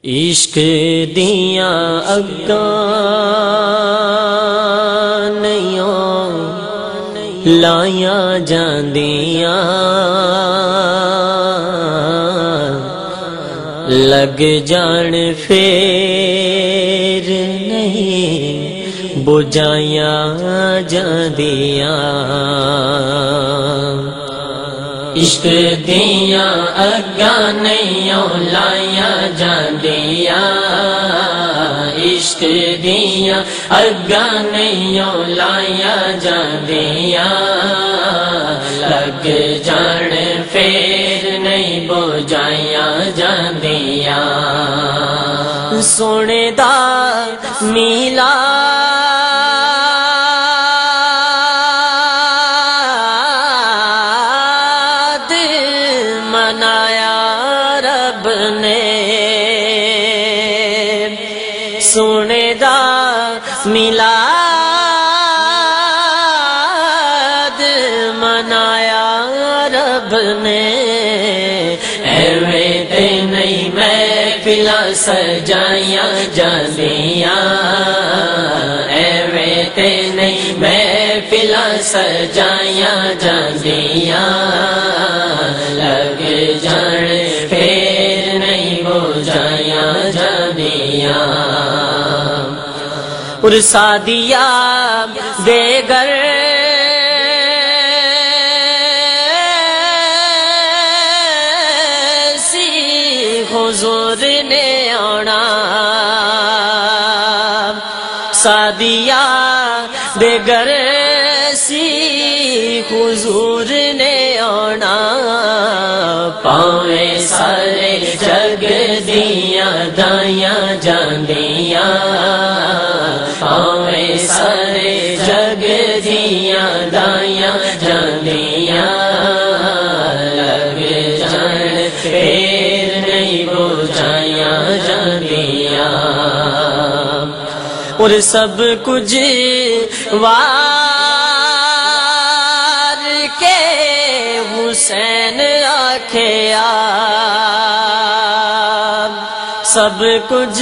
عشق دیاں اگاں نیاں لائیاں جاندیاں لگ جان پھر نہیں بجھائیاں جاندیاں عشق دیاں اگاں نیاں لائیاں جاندیاں عشق دیاں اگاں نیاں لائیاں جاندیاں لگ جان پھر نہیں بجھائیاں جاندیاں سونے دا میلاد منایا رب نے سونے دا میلاد منایا رب نے ایویں تے نہیں محفلاں سجائیاں جاندیاں ایویں تے نہیں محفلاں سجائیاں جاندیاں لگ جان پھر نہیں بجھائیاں جاندیاں اور سادیا بے گھر سی حضور نے آنا سادیا بے گھر سی حضور نے آنا پاویں سارے جگ دیاں دائیاں جاندیاں پاویں سارے جگ دیاں دائیاں جاندیاں لگ جان پھر نہیں بجھائیاں جاندیاں اور سب کچھ وار کے حسین آکھیا سب کچھ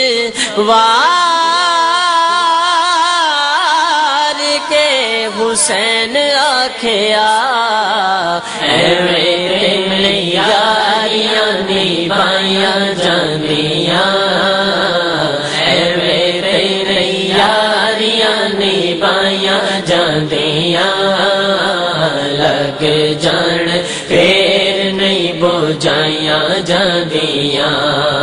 وار کے حسین آکھیا ایویں نہیں یاریاں نبھائیاں جاندیاں ایویں نہیں یاریاں نبھائیاں جاندیاں لگ جان پھر نہیں بجھائیاں جاندیاں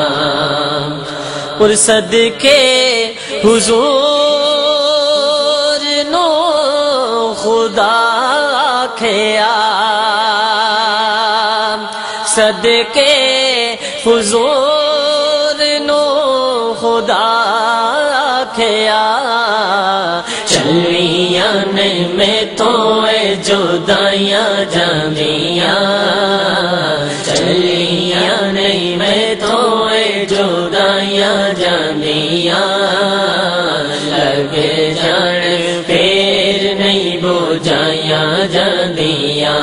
اور صدقے حضور نو خدا آکھیا صدقے حضور نو خدا آکھیا چلیاں نہیں میں تو جدائیاں جاندیاں چلیاں نہیں میں تو جدائیاں جاندیاں لگ جان پھر نہیں بجھائیاں جاندیاں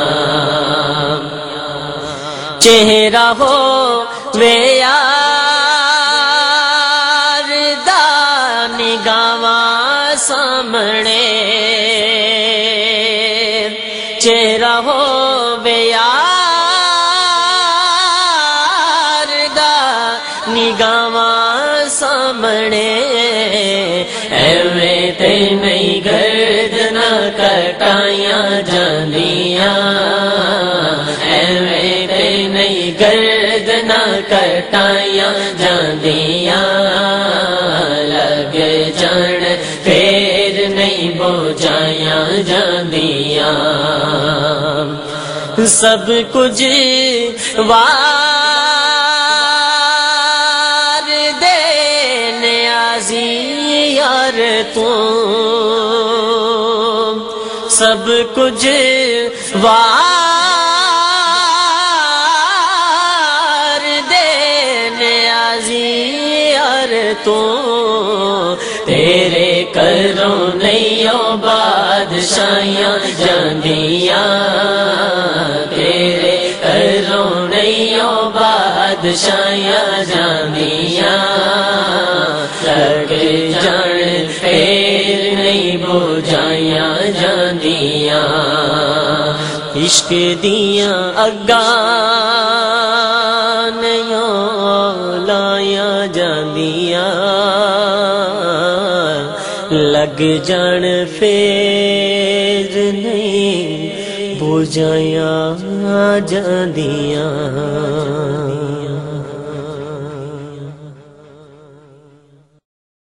چہرہ ہو وے یار دا نگاواں سامنے چہرہ ہو وے یار دا نگاواں سامنے ایویں تے نہیں گردناں کٹائیاں جاندیاں ایویں تے نہیں گردناں کٹائیاں جاندیاں لگ جان پھر نہیں بجھائیاں جاندیاں سب کچھ وار دے نیازی یار تو سب کچھ وار دے نیازی یار تو تیرے کروں نہیں بادشاہیاں جاندیاں تیرے کروں نہیں بادشاہیاں جاندیاں لگ جان پھر نہیں بجھائیاں جاندیاں عشق دیاں اگاں نہیں لائیاں جاندیاں لگ جان پھر نہیں بجھائیاں جاندیاں